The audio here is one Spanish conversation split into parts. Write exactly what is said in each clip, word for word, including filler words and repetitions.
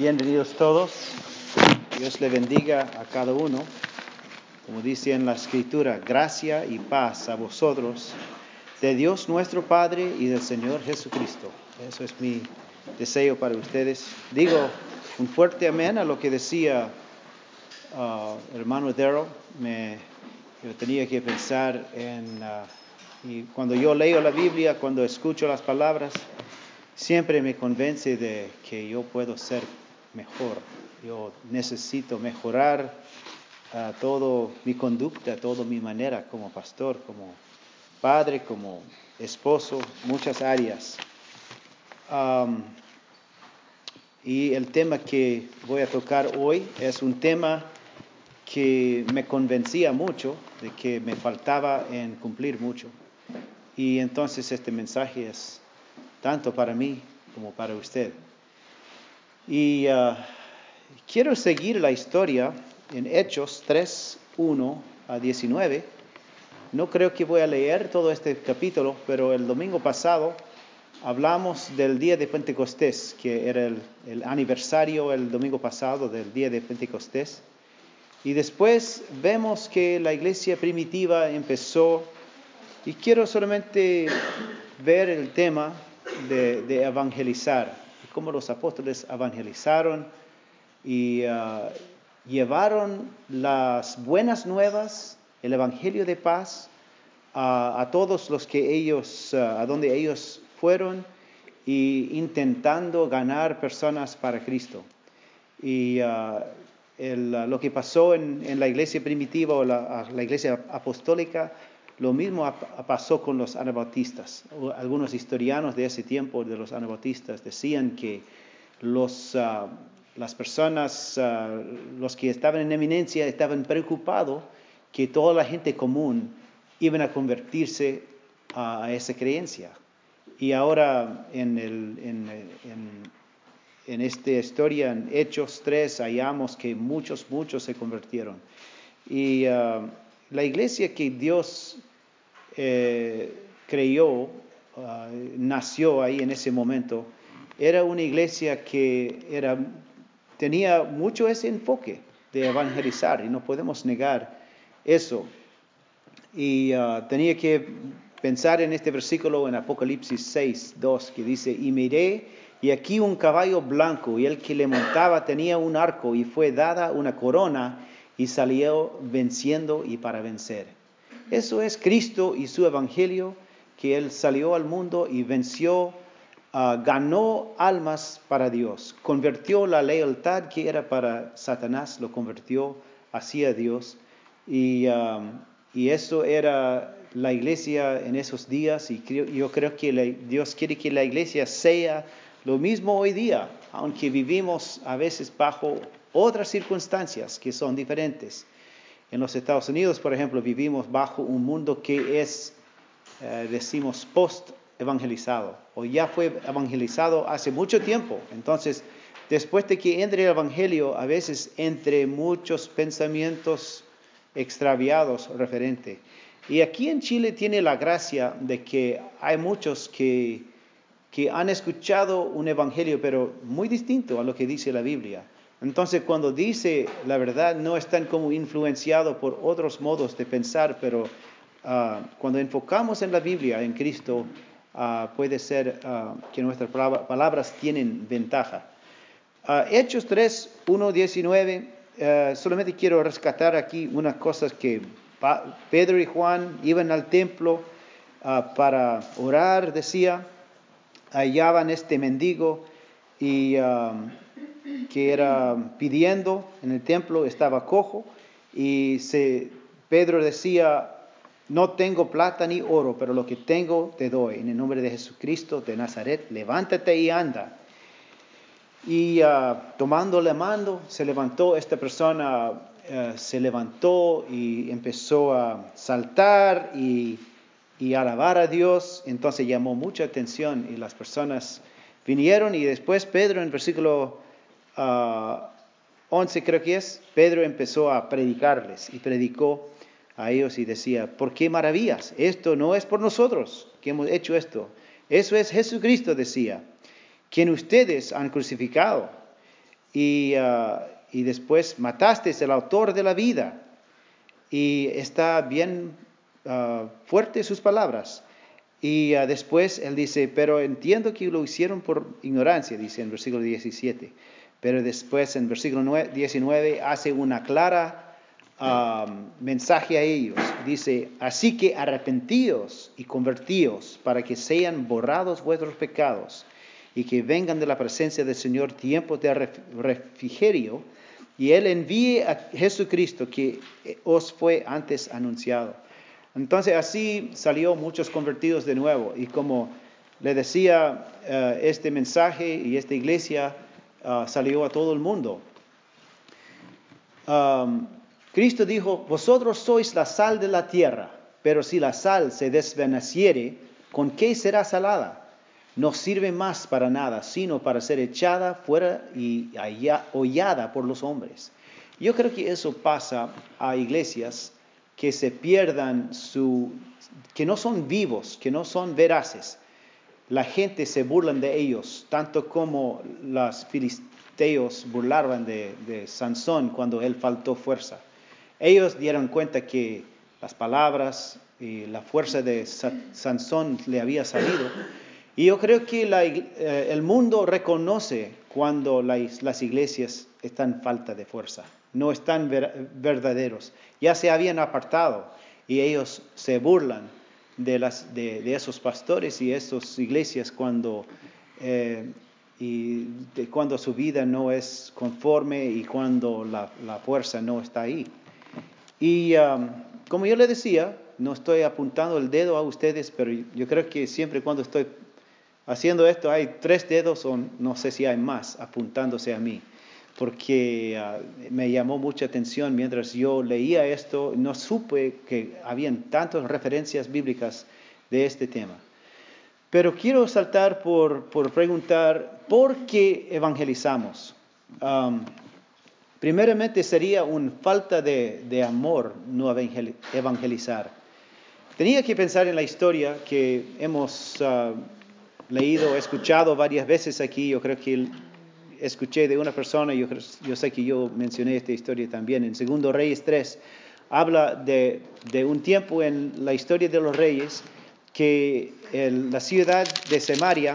Bienvenidos todos. Dios le bendiga a cada uno. Como dice en la Escritura, gracia y paz a vosotros, de Dios nuestro Padre y del Señor Jesucristo. Eso es mi deseo para ustedes. Digo un fuerte amén a lo que decía uh, hermano Darrell. Me, yo tenía que pensar en, uh, y cuando yo leo la Biblia, cuando escucho las palabras, siempre me convence de que yo puedo ser mejor. Yo necesito mejorar uh, todo mi conducta, toda mi manera como pastor, como padre, como esposo, muchas áreas. Um, y el tema que voy a tocar hoy es un tema que me convencía mucho de que me faltaba en cumplir mucho. Y entonces este mensaje es tanto para mí como para usted. Y uh, quiero seguir la historia en Hechos tres, uno a diecinueve. No creo que voy a leer todo este capítulo, pero el domingo pasado hablamos del día de Pentecostés, que era el, el aniversario el domingo pasado del día de Pentecostés. Y después vemos que la iglesia primitiva empezó, y quiero solamente ver el tema de, de evangelizar, cómo los apóstoles evangelizaron y uh, llevaron las buenas nuevas, el evangelio de paz, uh, a todos los que ellos, uh, a donde ellos fueron, y intentando ganar personas para Cristo. Y uh, el, uh, lo que pasó en, en la iglesia primitiva o la, la iglesia apostólica, lo mismo ap- pasó con los anabautistas. Algunos historianos de ese tiempo, de los anabautistas, decían que los, uh, las personas, uh, los que estaban en eminencia, estaban preocupados que toda la gente común iban a convertirse uh, a esa creencia. Y ahora en, el, en, en En esta historia, en Hechos tres, hallamos que muchos, muchos se convirtieron. Y uh, la iglesia que Dios eh, creó, uh, nació ahí en ese momento, era una iglesia que era, tenía mucho ese enfoque de evangelizar, y no podemos negar eso. Y uh, tenía que pensar en este versículo en Apocalipsis seis, dos, que dice, y miré, y aquí un caballo blanco, y el que le montaba tenía un arco, y fue dada una corona, y salió venciendo y para vencer. Eso es Cristo y su evangelio, que Él salió al mundo y venció, uh, ganó almas para Dios, convirtió la lealtad que era para Satanás, lo convirtió hacia Dios, y, um, y eso era la iglesia en esos días, y creo, yo creo que la, Dios quiere que la iglesia sea lo mismo hoy día, aunque vivimos a veces bajo otras circunstancias que son diferentes. En los Estados Unidos, por ejemplo, vivimos bajo un mundo que es, eh, decimos, post-evangelizado, o ya fue evangelizado hace mucho tiempo. Entonces, después de que entre el evangelio, a veces entre muchos pensamientos extraviados referente. Y aquí en Chile tiene la gracia de que hay muchos que que han escuchado un evangelio, pero muy distinto a lo que dice la Biblia. Entonces, cuando dice la verdad, no están como influenciados por otros modos de pensar, pero uh, cuando enfocamos en la Biblia, en Cristo, uh, puede ser uh, que nuestras palabras tienen ventaja. Uh, Hechos tres, uno, diecinueve, uh, solamente quiero rescatar aquí unas cosas que pa- Pedro y Juan iban al templo uh, para orar, decía. Hallaban este mendigo y um, que era pidiendo en el templo, estaba cojo, y se, Pedro decía, no tengo plata ni oro, pero lo que tengo te doy. En el nombre de Jesucristo de Nazaret, levántate y anda. Y uh, tomando la mano, se levantó esta persona, uh, se levantó y empezó a saltar y y alabar a Dios. Entonces llamó mucha atención y las personas vinieron, y después Pedro en versículo uh, once creo que es, Pedro empezó a predicarles y predicó a ellos y decía, ¿por qué maravillas? Esto no es por nosotros que hemos hecho esto, eso es Jesucristo, decía, quien ustedes han crucificado. y, uh, y después mataste al autor de la vida. Y está bien uh, fuerte sus palabras. Y uh, después él dice, pero entiendo que lo hicieron por ignorancia, dice en versículo diecisiete. Pero después en versículo diecinueve hace una clara um, mensaje a ellos. Dice, así que arrepentíos y convertíos para que sean borrados vuestros pecados y que vengan de la presencia del Señor tiempos de refrigerio, y Él envíe a Jesucristo que os fue antes anunciado. Entonces así salió muchos convertidos de nuevo. Y como le decía, uh, este mensaje y esta iglesia uh, salió a todo el mundo. Um, Cristo dijo, vosotros sois la sal de la tierra, pero si la sal se desvaneciere, ¿con qué será salada? No sirve más para nada, sino para ser echada fuera y hollada por los hombres. Yo creo que eso pasa a iglesias que se pierdan su, que no son vivos, que no son veraces. La gente se burlan de ellos, tanto como los filisteos burlaban de, de Sansón cuando él faltó fuerza. Ellos dieron cuenta que las palabras y la fuerza de Sansón le había salido. Y yo creo que la, eh, el mundo reconoce cuando la, las iglesias están en falta de fuerza, no están ver, verdaderos. Ya se habían apartado y ellos se burlan de, las, de, de esos pastores y esas iglesias cuando, eh, y de, cuando su vida no es conforme y cuando la, la fuerza no está ahí. Y um, como yo le decía, no estoy apuntando el dedo a ustedes, pero yo creo que siempre cuando estoy haciendo esto hay tres dedos, o no sé si hay más, apuntándose a mí, porque uh, me llamó mucha atención mientras yo leía esto, no supe que habían tantas referencias bíblicas de este tema. Pero quiero saltar por, por preguntar, ¿por qué evangelizamos? Um, primeramente sería una falta de, de amor no evangelizar. Tenía que pensar en la historia que hemos uh, leído, escuchado varias veces aquí. Yo creo que escuché de una persona, yo, yo sé que yo mencioné esta historia también, en Segundo Reyes tres, habla de, de un tiempo en la historia de los reyes que el, la ciudad de Samaria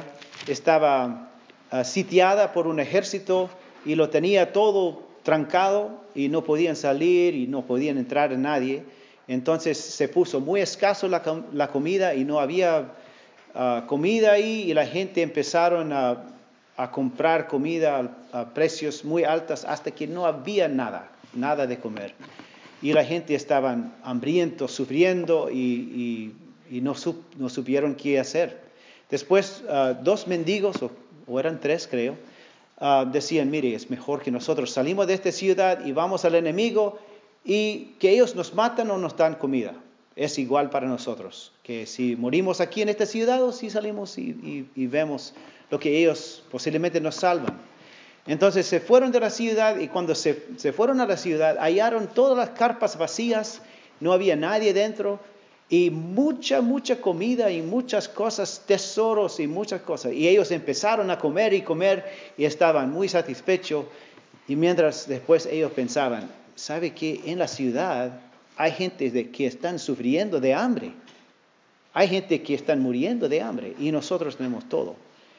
estaba uh, sitiada por un ejército y lo tenía todo trancado y no podían salir y no podían entrar a nadie. Entonces se puso muy escaso la, la comida y no había uh, comida ahí, y la gente empezaron a, a comprar comida a, a precios muy altos hasta que no había nada, nada de comer. Y la gente estaba hambrientos, sufriendo y, y, y no, sup, no supieron qué hacer. Después uh, dos mendigos, o, o eran tres creo, uh, decían, mire, es mejor que nosotros salimos de esta ciudad y vamos al enemigo, y que ellos nos matan o nos dan comida. Es igual para nosotros, que si morimos aquí en esta ciudad o si salimos y, y, y vemos lo que ellos posiblemente nos salvan. Entonces se fueron de la ciudad, y cuando se, se fueron a la ciudad hallaron todas las carpas vacías, no había nadie dentro, y mucha, mucha comida y muchas cosas, tesoros y muchas cosas. Y ellos empezaron a comer y comer y estaban muy satisfechos. Y mientras después ellos pensaban, ¿sabe qué? En la ciudad hay gente de que están sufriendo de hambre. Hay gente que están muriendo de hambre y nosotros tenemos todo.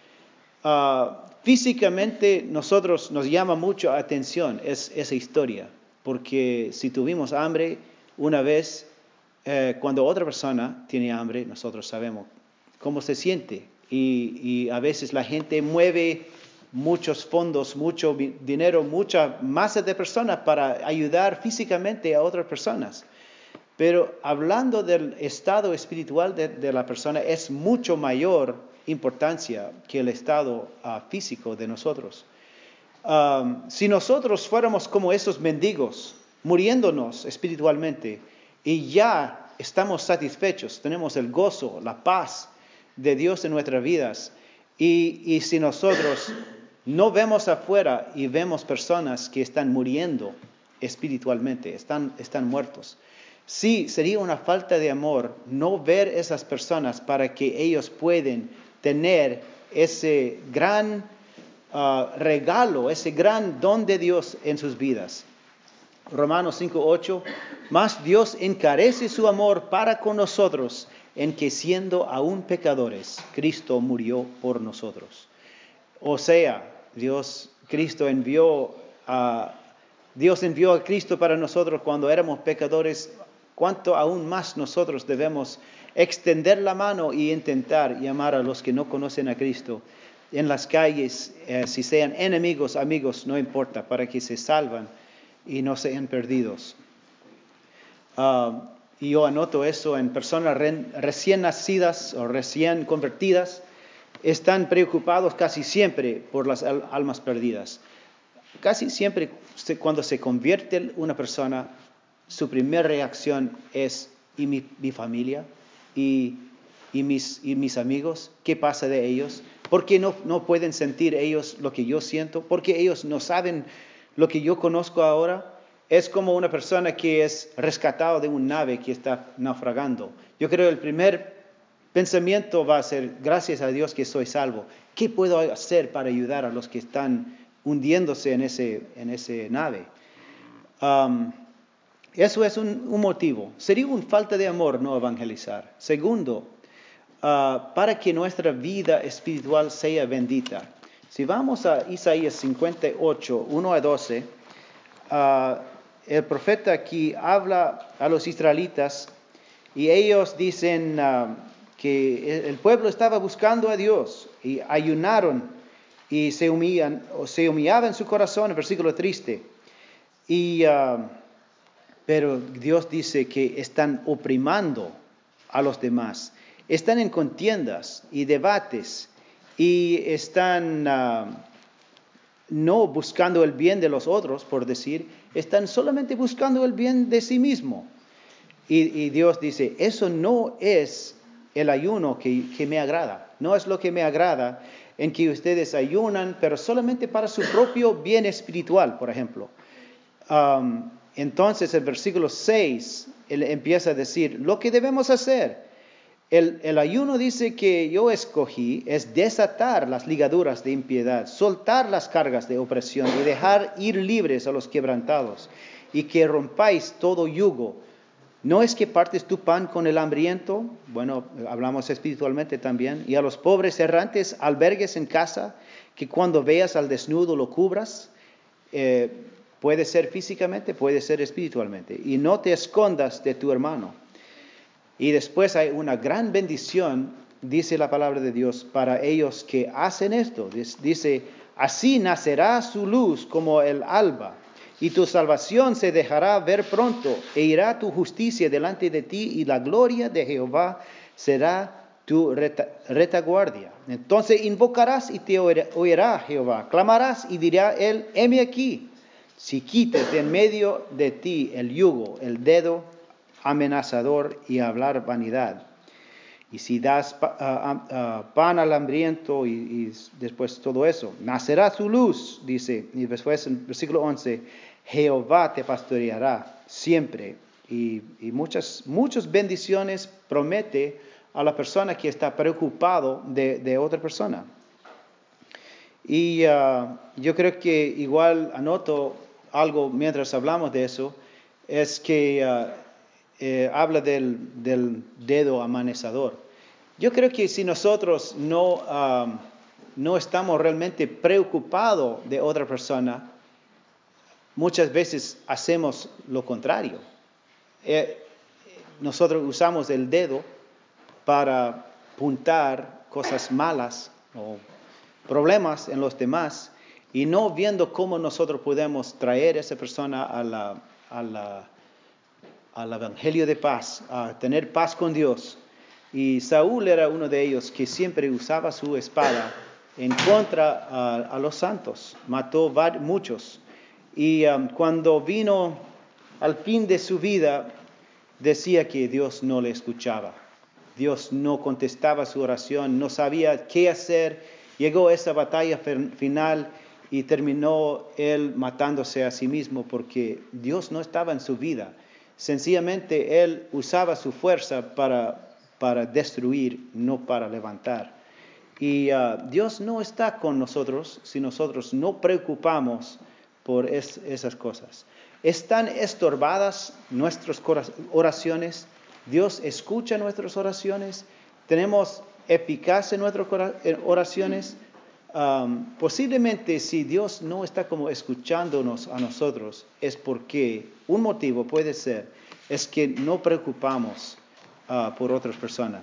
Uh, físicamente nosotros nos llama mucho atención es, esa historia, porque si tuvimos hambre una vez, eh, cuando otra persona tiene hambre, nosotros sabemos cómo se siente. Y, y a veces la gente mueve muchos fondos, mucho dinero, mucha masa de personas para ayudar físicamente a otras personas. Pero hablando del estado espiritual de, de la persona, es mucho mayor importancia que el estado uh, físico de nosotros. Um, si nosotros fuéramos como esos mendigos, muriéndonos espiritualmente, y ya estamos satisfechos, tenemos el gozo, la paz de Dios en nuestras vidas, y, y si nosotros no vemos afuera y vemos personas que están muriendo espiritualmente, están, están muertos, sí, sería una falta de amor no ver esas personas para que ellos puedan tener ese gran uh, regalo, ese gran don de Dios en sus vidas. Romanos cinco ocho, mas Dios encarece su amor para con nosotros, en que siendo aún pecadores, Cristo murió por nosotros. O sea, Dios, Cristo envió a, Dios envió a Cristo para nosotros cuando éramos pecadores. Cuánto aún más nosotros debemos extender la mano y intentar llamar a los que no conocen a Cristo en las calles, eh, si sean enemigos, amigos, no importa, para que se salvan y no sean perdidos. Uh, y yo anoto eso en personas re, recién nacidas o recién convertidas. Están preocupados casi siempre por las al, almas perdidas. Casi siempre cuando se convierte una persona, su primera reacción es, ¿y mi, mi familia? ¿Y, y, mis, ¿Y mis amigos? ¿Qué pasa de ellos? ¿Por qué no, no pueden sentir ellos lo que yo siento? ¿Por qué ellos no saben lo que yo conozco ahora? Es como una persona que es rescatado de una nave que está naufragando. Yo creo que el primer pensamiento va a ser, gracias a Dios que soy salvo. ¿Qué puedo hacer para ayudar a los que están hundiéndose en ese, en ese nave? Um, eso es un, un motivo. Sería una falta de amor no evangelizar. Segundo, uh, para que nuestra vida espiritual sea bendita. Si vamos a Isaías cincuenta y ocho, uno a doce, uh, el profeta aquí habla a los israelitas y ellos dicen uh, que el pueblo estaba buscando a Dios y ayunaron y se humillan, o se humillaba en su corazón, el versículo triste. Y, uh, pero Dios dice que están oprimando a los demás, están en contiendas y debates y están uh, no buscando el bien de los otros, por decir, están solamente buscando el bien de sí mismo. Y, y Dios dice, eso no es el ayuno que, que me agrada, no es lo que me agrada en que ustedes ayunan, pero solamente para su propio bien espiritual, por ejemplo. Um, entonces el versículo seis, él empieza a decir, lo que debemos hacer. El, el ayuno dice que yo escogí es desatar las ligaduras de impiedad, soltar las cargas de opresión y dejar ir libres a los quebrantados y que rompáis todo yugo. ¿No es que partes tu pan con el hambriento? Bueno, hablamos espiritualmente también. Y a los pobres errantes albergues en casa, que cuando veas al desnudo lo cubras. Eh, puede ser físicamente, puede ser espiritualmente. Y no te escondas de tu hermano. Y después hay una gran bendición, dice la palabra de Dios, para ellos que hacen esto. Dice, así nacerá su luz como el alba, y tu salvación se dejará ver pronto, e irá tu justicia delante de ti, y la gloria de Jehová será tu reta, retaguardia. Entonces invocarás y te oirá Jehová, clamarás y dirá él, heme aquí. Si quites de en medio de ti el yugo, el dedo amenazador y hablar vanidad. Y si das pa, uh, uh, pan al hambriento y, y después todo eso, nacerá su luz, dice, y después en el versículo once, Jehová te pastoreará siempre. Y, y muchas, muchas bendiciones promete a la persona que está preocupado de, de otra persona. Y uh, yo creo que igual anoto algo mientras hablamos de eso, es que uh, eh, habla del, del dedo amenazador. Yo creo que si nosotros no, um, no estamos realmente preocupados de otra persona, muchas veces hacemos lo contrario. Eh, nosotros usamos el dedo para apuntar cosas malas o problemas en los demás y no viendo cómo nosotros podemos traer a esa persona a la, a la, al evangelio de paz, a tener paz con Dios. Y Saúl era uno de ellos que siempre usaba su espada en contra a, a los santos, mató varios, muchos. Y um, cuando vino al fin de su vida, decía que Dios no le escuchaba. Dios no contestaba su oración, no sabía qué hacer. Llegó esa batalla final y terminó él matándose a sí mismo porque Dios no estaba en su vida. Sencillamente él usaba su fuerza para, para destruir, no para levantar. Y uh, Dios no está con nosotros si nosotros no preocupamos por es, esas cosas. ¿Están estorbadas nuestras oraciones? ¿Dios escucha nuestras oraciones? ¿Tenemos eficacia en nuestras oraciones? Um, posiblemente si Dios no está como escuchándonos a nosotros, es porque un motivo puede ser, es que no preocupamos uh, por otras personas.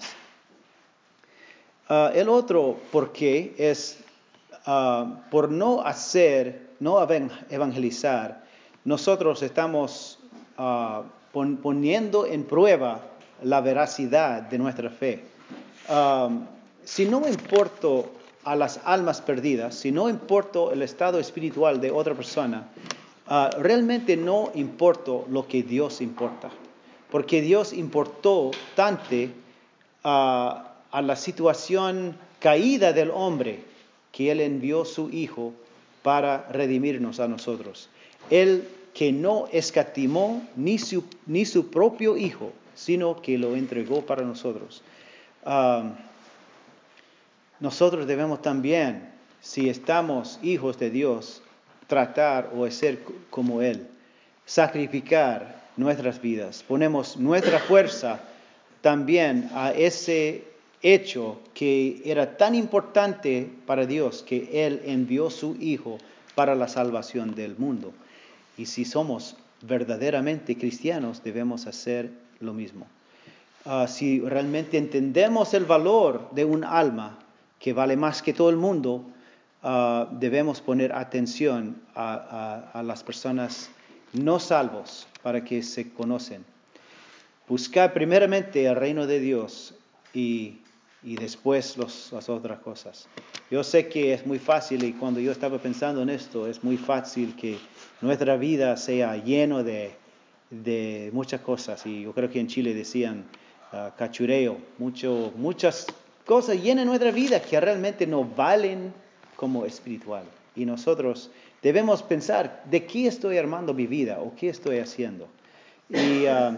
Uh, el otro por qué es uh, por no hacer, no evangelizar, nosotros estamos uh, pon, poniendo en prueba la veracidad de nuestra fe. Um, si no importo a las almas perdidas, si no importo el estado espiritual de otra persona, uh, realmente no importo lo que Dios importa. Porque Dios importó tanto uh, a la situación caída del hombre, que Él envió su Hijo para redimirnos a nosotros. Él que no escatimó ni su, ni su propio Hijo, sino que lo entregó para nosotros. Um, nosotros debemos también, si estamos hijos de Dios, tratar o hacer como Él, sacrificar nuestras vidas. Ponemos nuestra fuerza también a ese hecho que era tan importante para Dios, que Él envió su Hijo para la salvación del mundo. Y si somos verdaderamente cristianos, debemos hacer lo mismo. Uh, si realmente entendemos el valor de un alma que vale más que todo el mundo, uh, debemos poner atención a, a, a las personas no salvos para que se conocen. Buscar primeramente el reino de Dios y, y después los, las otras cosas. Yo sé que es muy fácil, y cuando yo estaba pensando en esto, es muy fácil que nuestra vida sea lleno de, de muchas cosas. Y yo creo que en Chile decían uh, cachureo, mucho, muchas cosas llenan nuestra vida que realmente no valen como espiritual. Y nosotros debemos pensar, ¿de qué estoy armando mi vida o qué estoy haciendo? Y uh,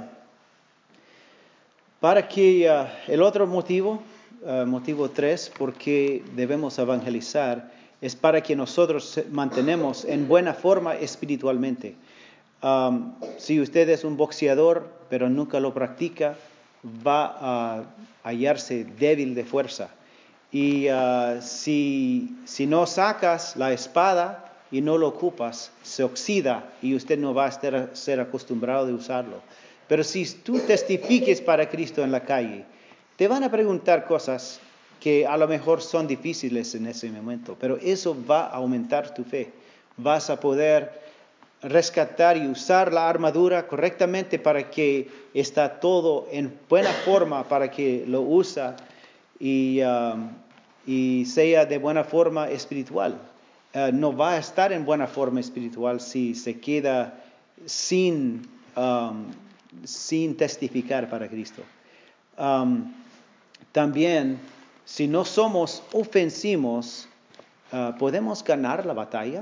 para que uh, el otro motivo, uh, motivo tres, por qué debemos evangelizar, es para que nosotros mantenemos en buena forma espiritualmente. Um, si usted es un boxeador, pero nunca lo practica, va a hallarse débil de fuerza. Y uh, si, si no sacas la espada y no lo ocupas, se oxida y usted no va a estar, ser acostumbrado de usarlo. Pero si tú testifiques para Cristo en la calle, te van a preguntar cosas que a lo mejor son difíciles en ese momento, pero eso va a aumentar tu fe. Vas a poder rescatar y usar la armadura correctamente para que está todo en buena forma, para que lo usa y, um, y sea de buena forma espiritual. Uh, no va a estar en buena forma espiritual si se queda sin, um, sin testificar para Cristo. Um, también, si no somos ofensivos, uh, ¿podemos ganar la batalla?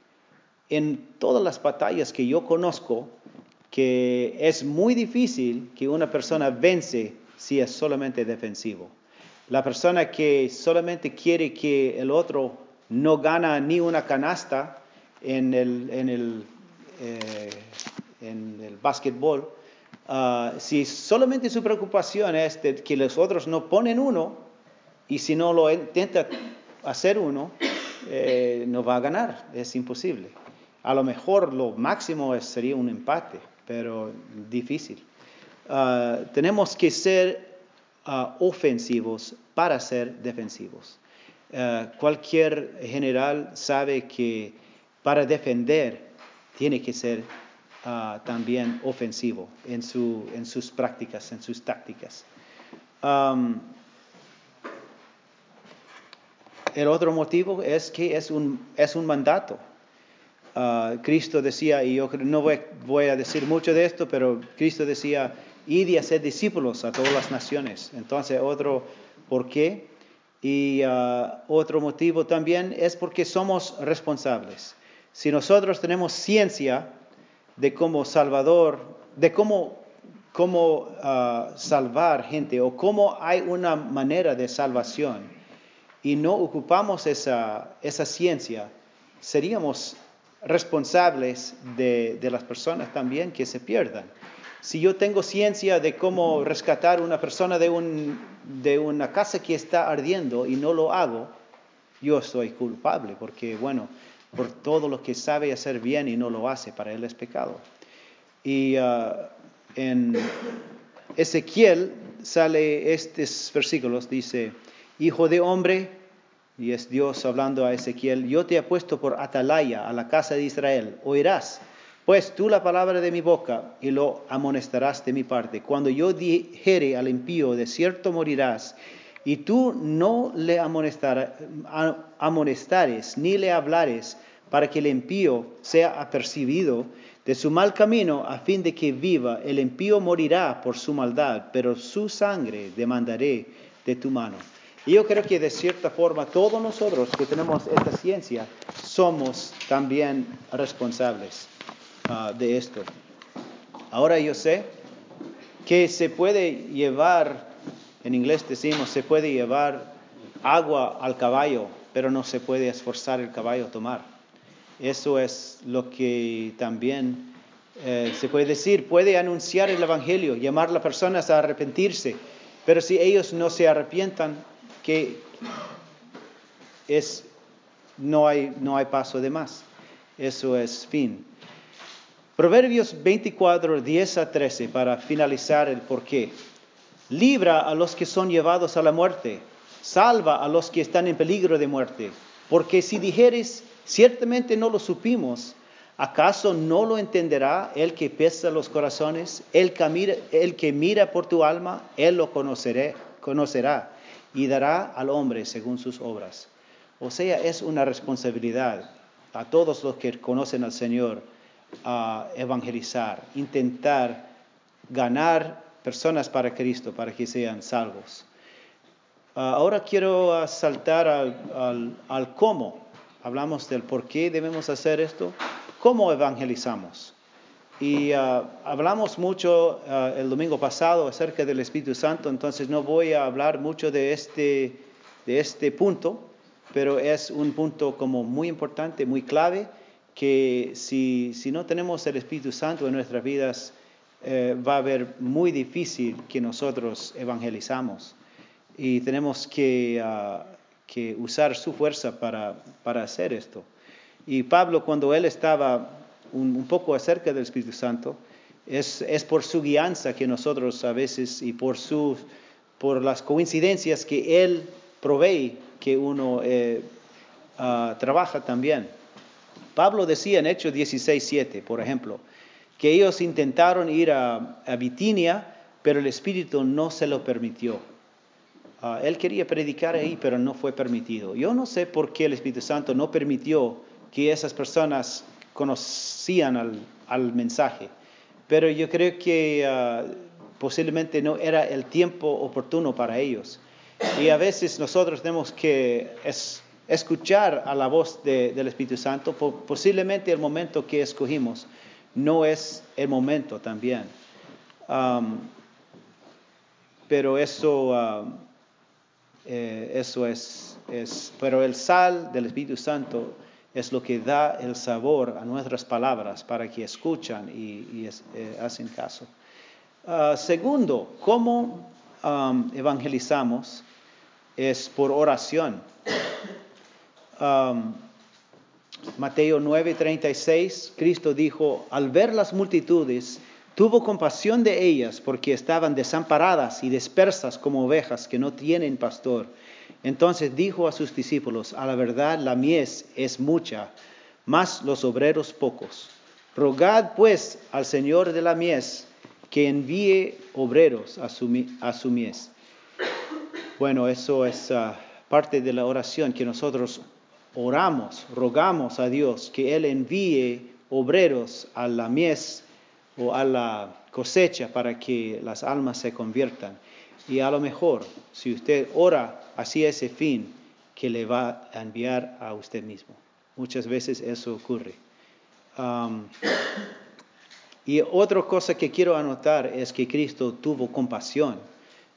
En todas las batallas que yo conozco, que es muy difícil que una persona vence si es solamente defensivo. La persona que solamente quiere que el otro no gana ni una canasta en el, en el, eh, en el básquetbol, uh, si solamente su preocupación es de que los otros no ponen uno, y si no lo intenta hacer uno, eh, no va a ganar, es imposible. A lo mejor lo máximo es, sería un empate, pero difícil. Uh, tenemos que ser uh, ofensivos para ser defensivos. Uh, cualquier general sabe que para defender tiene que ser uh, también ofensivo en, su, en sus prácticas, en sus tácticas. Um, el otro motivo es que es un, es un mandato. Uh, Cristo decía, y yo no voy, voy a decir mucho de esto, pero Cristo decía, id y hacer discípulos a todas las naciones. Entonces, otro por qué. Y uh, otro motivo también es porque somos responsables. Si nosotros tenemos ciencia de cómo Salvador, de cómo, cómo uh, salvar gente, o cómo hay una manera de salvación, y no ocupamos esa, esa ciencia, seríamos responsables de, de las personas también que se pierdan. Si yo tengo ciencia de cómo rescatar a una persona de, un, de una casa que está ardiendo y no lo hago, yo soy culpable, porque bueno, por todo lo que sabe hacer bien y no lo hace, para él es pecado. Y uh, en Ezequiel sale estos versículos, dice, hijo de hombre, y es Dios hablando a Ezequiel, yo te he puesto por atalaya a la casa de Israel, oirás pues tú la palabra de mi boca y lo amonestarás de mi parte. Cuando yo dijere al impío, de cierto morirás, y tú no le amonestar, amonestares ni le hablares, para que el impío sea apercibido de su mal camino, a fin de que viva. El impío morirá por su maldad, pero su sangre demandaré de tu mano. Y yo creo que de cierta forma todos nosotros que tenemos esta ciencia somos también responsables uh, de esto. Ahora yo sé que se puede llevar, en inglés decimos, se puede llevar agua al caballo, pero no se puede esforzar el caballo a tomar. Eso es lo que también eh, se puede decir. Puede anunciar el evangelio, llamar a las personas a arrepentirse, pero si ellos no se arrepientan, que es, no hay, no hay paso de más. Eso es fin. Proverbios veinticuatro, diez a trece, para finalizar el porqué. Libra a los que son llevados a la muerte, salva a los que están en peligro de muerte. Porque si dijeres, ciertamente no lo supimos, ¿acaso no lo entenderá el que pesa los corazones? El que mira, el que mira por tu alma, él lo conocerá, conocerá y dará al hombre según sus obras. O sea, es una responsabilidad a todos los que conocen al Señor a evangelizar, intentar ganar personas para Cristo, para que sean salvos. Uh, ahora quiero uh, saltar al, al, al cómo. Hablamos del por qué debemos hacer esto. ¿Cómo evangelizamos? Y uh, hablamos mucho uh, el domingo pasado acerca del Espíritu Santo, entonces no voy a hablar mucho de este, de este punto, pero es un punto como muy importante, muy clave, que si, si no tenemos el Espíritu Santo en nuestras vidas, eh, va a ser muy difícil que nosotros evangelizamos. Y tenemos que, uh, que usar su fuerza para, para hacer esto. Y Pablo, cuando él estaba un, un poco acerca del Espíritu Santo, es, es por su guianza que nosotros a veces, y por, su, por las coincidencias que él provee, que uno eh, uh, trabaja también. Pablo decía en Hechos dieciséis, siete, por ejemplo, que ellos intentaron ir a, a Bitinia, pero el Espíritu no se lo permitió. Uh, él quería predicar ahí, pero no fue permitido. Yo no sé por qué el Espíritu Santo no permitió que esas personas conocían al, al mensaje, pero yo creo que uh, posiblemente no era el tiempo oportuno para ellos. Y a veces nosotros tenemos que es, escuchar a la voz de, del Espíritu Santo. Posiblemente el momento que escogimos no es el momento también. Um, pero eso... Um, Eh, eso es, es, pero el sal del Espíritu Santo es lo que da el sabor a nuestras palabras para que escuchan y, y es, eh, hacen caso. Uh, segundo, ¿cómo um, evangelizamos? Es por oración. Um, Mateo nueve, treinta y seis, Cristo dijo, al ver las multitudes, tuvo compasión de ellas porque estaban desamparadas y dispersas como ovejas que no tienen pastor. Entonces dijo a sus discípulos, a la verdad la mies es mucha, mas los obreros pocos. Rogad pues al Señor de la mies que envíe obreros a su, a su mies. Bueno, eso es uh, parte de la oración que nosotros oramos, rogamos a Dios que Él envíe obreros a la mies o a la cosecha para que las almas se conviertan. Y a lo mejor, si usted ora hacia ese fin, que le va a enviar a usted mismo. Muchas veces eso ocurre. Um, y otra cosa que quiero anotar es que Cristo tuvo compasión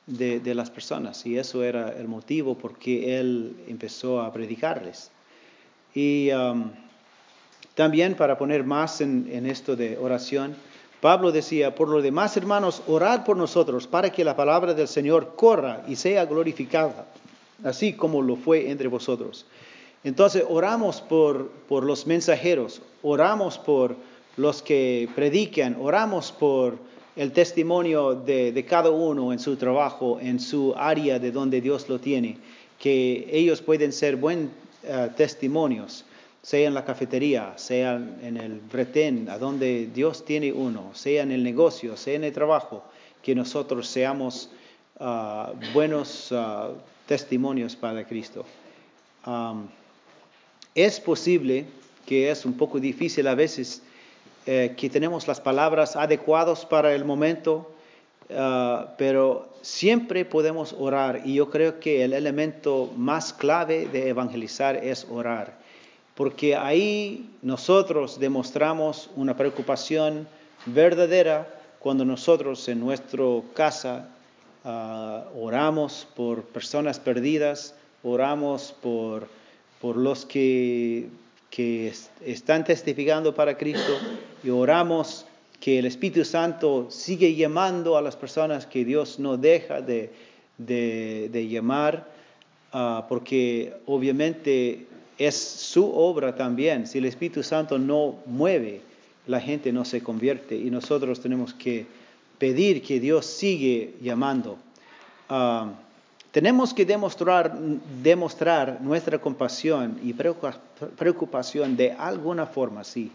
de, de las personas. Y eso era el motivo por qué él empezó a predicarles. Y um, también para poner más en, en esto de oración, Pablo decía, por lo demás, hermanos, orad por nosotros para que la palabra del Señor corra y sea glorificada, así como lo fue entre vosotros. Entonces, oramos por, por los mensajeros, oramos por los que predican, oramos por el testimonio de, de cada uno en su trabajo, en su área de donde Dios lo tiene, que ellos pueden ser buen uh, testimonios, sea en la cafetería, sea en el retén, a donde Dios tiene uno, sea en el negocio, sea en el trabajo, que nosotros seamos uh, buenos uh, testimonios para Cristo. Um, es posible, que es un poco difícil a veces, eh, que tenemos las palabras adecuadas para el momento, uh, pero siempre podemos orar, y yo creo que el elemento más clave de evangelizar es orar. Porque ahí nosotros demostramos una preocupación verdadera cuando nosotros en nuestra casa uh, oramos por personas perdidas, oramos por, por los que, que est- están testificando para Cristo, y oramos que el Espíritu Santo sigue llamando a las personas que Dios no deja de, de, de llamar, uh, porque obviamente es su obra también. Si el Espíritu Santo no mueve, la gente no se convierte, y nosotros tenemos que pedir que Dios sigue llamando. Uh, tenemos que demostrar, demostrar nuestra compasión y preocupación de alguna forma, sí.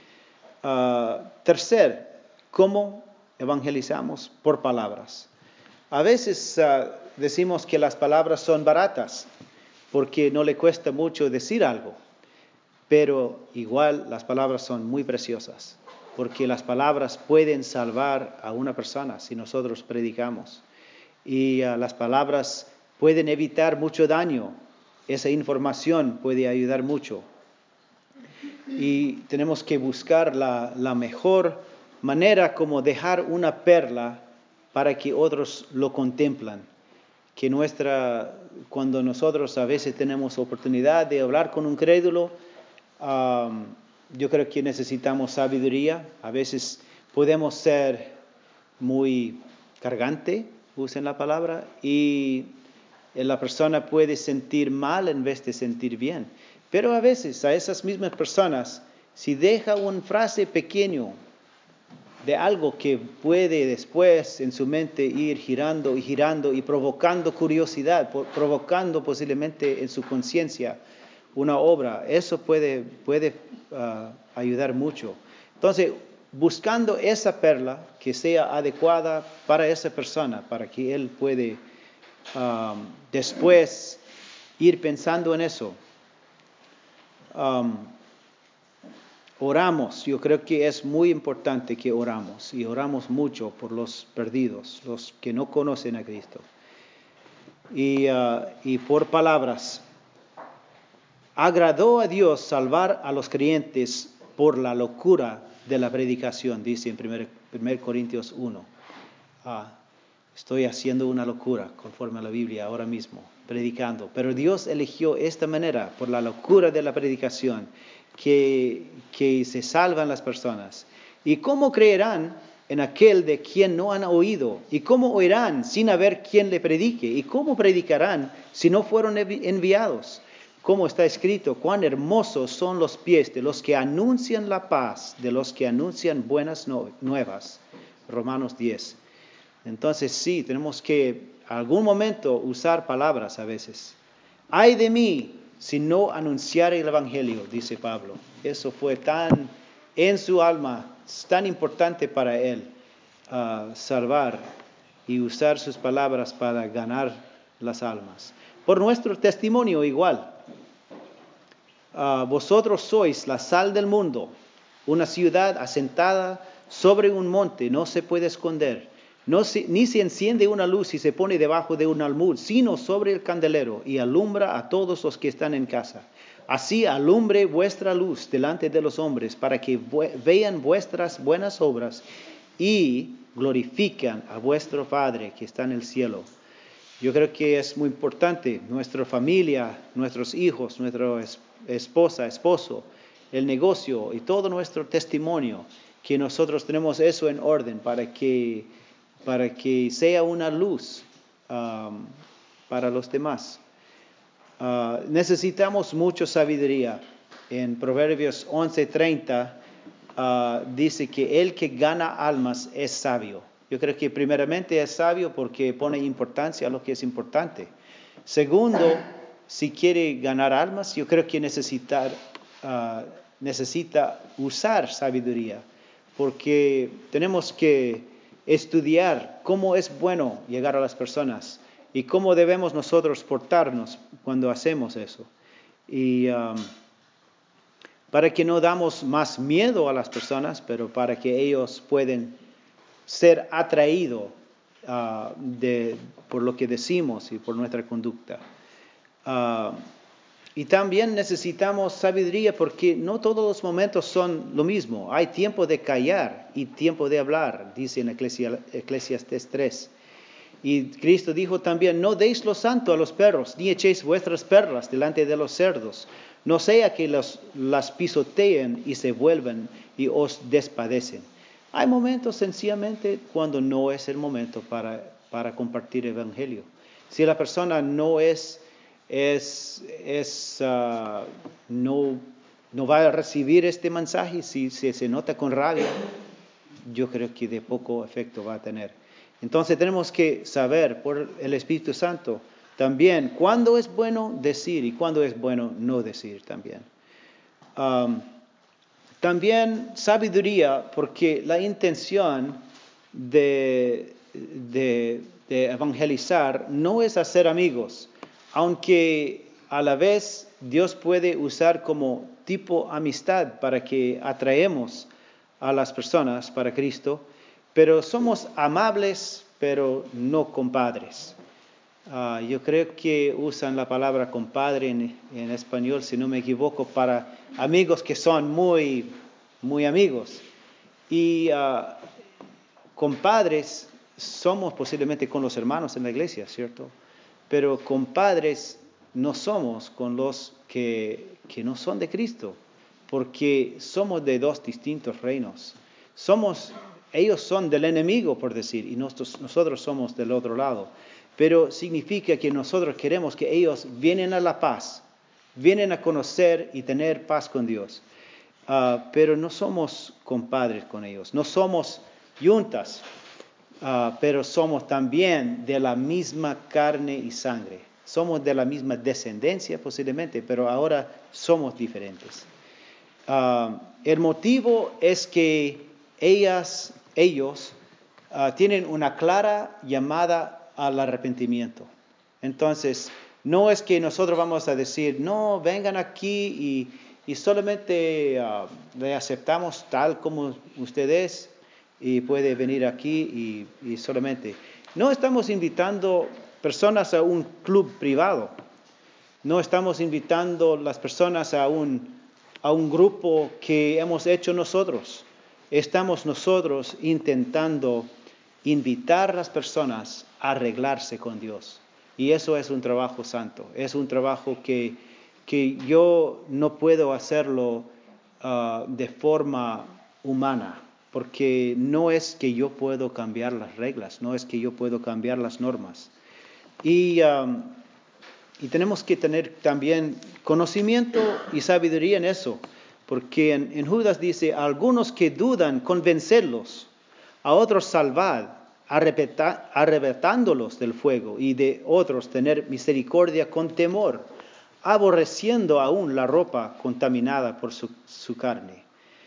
Uh, tercer, ¿cómo evangelizamos? Por palabras. A veces uh, decimos que las palabras son baratas, porque no le cuesta mucho decir algo, pero igual las palabras son muy preciosas, porque las palabras pueden salvar a una persona si nosotros predicamos, y uh, las palabras pueden evitar mucho daño. Esa información puede ayudar mucho, y tenemos que buscar la, la mejor manera como dejar una perla para que otros lo contemplan. Que nuestra, cuando nosotros a veces tenemos oportunidad de hablar con un crédulo, um, yo creo que necesitamos sabiduría. A veces podemos ser muy cargante, usen la palabra, y la persona puede sentir mal en vez de sentir bien. Pero a veces a esas mismas personas, si deja una frase pequeña de algo que puede después en su mente ir girando y girando y provocando curiosidad, provocando posiblemente en su conciencia una obra, eso puede, puede uh, ayudar mucho. Entonces, buscando esa perla que sea adecuada para esa persona, para que él puede um, después ir pensando en eso. Um, Oramos, yo creo que es muy importante que oramos, y oramos mucho por los perdidos, los que no conocen a Cristo. Y, uh, y por palabras, agradó a Dios salvar a los creyentes por la locura de la predicación, dice en primera Corintios uno. Uh, estoy haciendo una locura conforme a la Biblia ahora mismo, predicando, pero Dios eligió esta manera, por la locura de la predicación, Que, que se salvan las personas. ¿Y cómo creerán en aquel de quien no han oído? ¿Y cómo oirán sin haber quien le predique? ¿Y cómo predicarán si no fueron enviados? Como está escrito, cuán hermosos son los pies de los que anuncian la paz, de los que anuncian buenas nuevas. Romanos diez. Entonces sí, tenemos que en algún momento usar palabras a veces. ¡Ay de mí si no anunciar el Evangelio!, dice Pablo. Eso fue tan en su alma, tan importante para él, uh, salvar y usar sus palabras para ganar las almas. Por nuestro testimonio igual. Uh, vosotros sois la sal del mundo, una ciudad asentada sobre un monte, no se puede esconder. No se, ni se enciende una luz y se pone debajo de un almud, sino sobre el candelero, y alumbra a todos los que están en casa. Así alumbre vuestra luz delante de los hombres, para que vean vuestras buenas obras y glorifican a vuestro Padre que está en el cielo. Yo creo que es muy importante, nuestra familia, nuestros hijos, nuestra esposa, esposo, el negocio y todo nuestro testimonio, que nosotros tenemos eso en orden para que, para que sea una luz um, para los demás. Uh, necesitamos mucha sabiduría. En Proverbios once treinta uh, dice que el que gana almas es sabio. Yo creo que primeramente es sabio porque pone importancia a lo que es importante. Segundo, si quiere ganar almas, yo creo que necesitar, uh, necesita usar sabiduría, porque tenemos que estudiar cómo es bueno llegar a las personas y cómo debemos nosotros portarnos cuando hacemos eso. Y um, para que no damos más miedo a las personas, pero para que ellos puedan ser atraídos uh, de, por lo que decimos y por nuestra conducta. Uh, y también necesitamos sabiduría porque no todos los momentos son lo mismo. Hay tiempo de callar y tiempo de hablar, dice en Eclesiastés tres. Y Cristo dijo también, no deis lo santo a los perros, ni echéis vuestras perlas delante de los cerdos, no sea que los, las pisoteen y se vuelvan y os despadecen. Hay momentos sencillamente cuando no es el momento para, para compartir el evangelio. Si la persona no es, es, es uh, no, no va a recibir este mensaje, si, si se nota con rabia, yo creo que de poco efecto va a tener. Entonces tenemos que saber por el Espíritu Santo también cuándo es bueno decir y cuándo es bueno no decir también. Um, también sabiduría, porque la intención de, de, de evangelizar no es hacer amigos, aunque a la vez Dios puede usar como tipo amistad para que atraemos a las personas para Cristo, pero somos amables, pero no compadres. Uh, yo creo que usan la palabra compadre en, en español, si no me equivoco, para amigos que son muy, muy amigos. Y uh, compadres somos posiblemente con los hermanos en la iglesia, ¿cierto? Pero compadres no somos con los que, que no son de Cristo, porque somos de dos distintos reinos. Somos, ellos son del enemigo, por decir, y nosotros, nosotros somos del otro lado. Pero significa que nosotros queremos que ellos vienen a la paz, vienen a conocer y tener paz con Dios. Uh, pero no somos compadres con ellos, no somos yuntas, uh, pero somos también de la misma carne y sangre. Somos de la misma descendencia posiblemente, pero ahora somos diferentes. Uh, el motivo es que ellas, ellos uh, tienen una clara llamada al arrepentimiento. Entonces, no es que nosotros vamos a decir, no, vengan aquí y, y solamente uh, le aceptamos tal como usted es y puede venir aquí y, y solamente. No estamos invitando personas a un club privado. No estamos invitando las personas a un, a un grupo que hemos hecho nosotros. Estamos nosotros intentando invitar a las personas a arreglarse con Dios. Y eso es un trabajo santo. Es un trabajo que, que yo no puedo hacerlo uh, de forma humana, porque no es que yo puedo cambiar las reglas, no es que yo puedo cambiar las normas. Y, um, y tenemos que tener también conocimiento y sabiduría en eso, porque en, en Judas dice, a algunos que dudan, convencerlos, a otros salvad, arrebata, arrebatándolos del fuego, y de otros tener misericordia con temor, aborreciendo aún la ropa contaminada por su, su carne.